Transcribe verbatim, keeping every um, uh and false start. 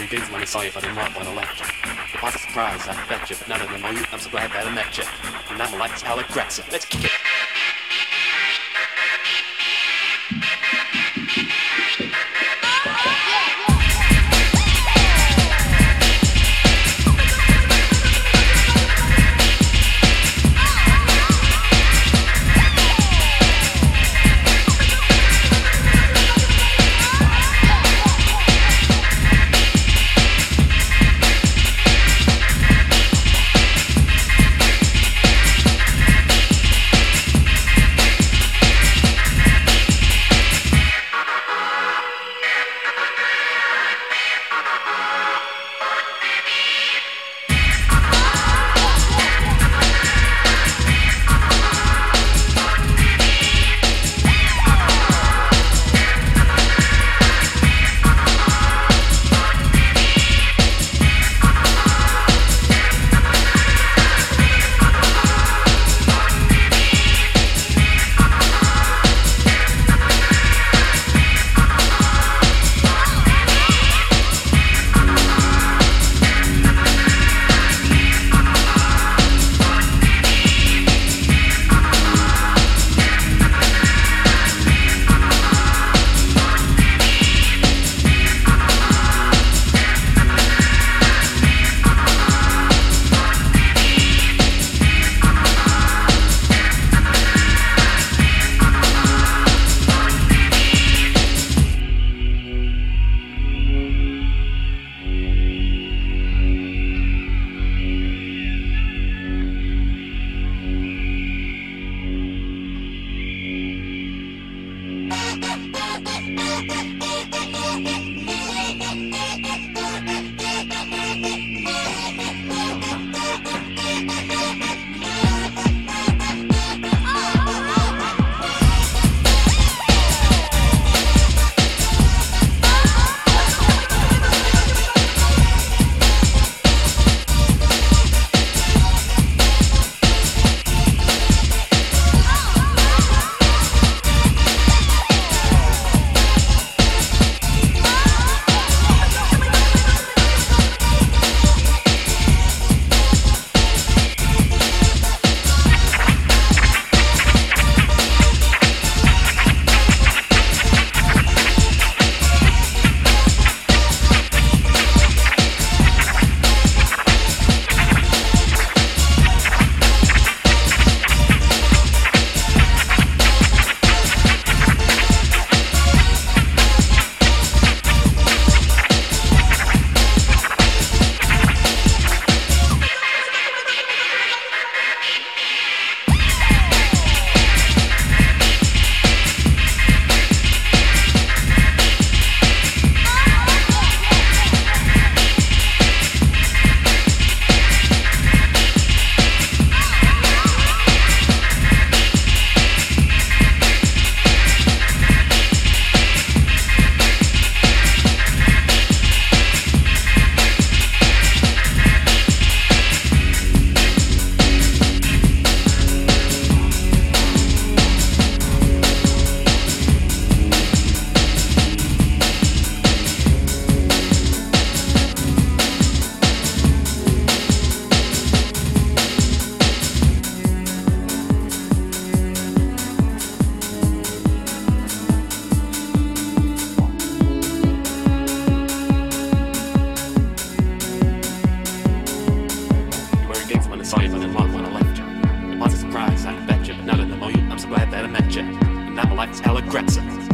wearing jeans when I saw you, but I didn't want when I left you. It was a surprise, I bet you, but now that I know you, I'm so glad that I met you. And now my life is hella Gretza. Let's kick it. Saw you, but I didn't want when I left you. It was a surprise, I bet you, but now that I know you, I'm so glad that I met you. And now my life is hella Gretza.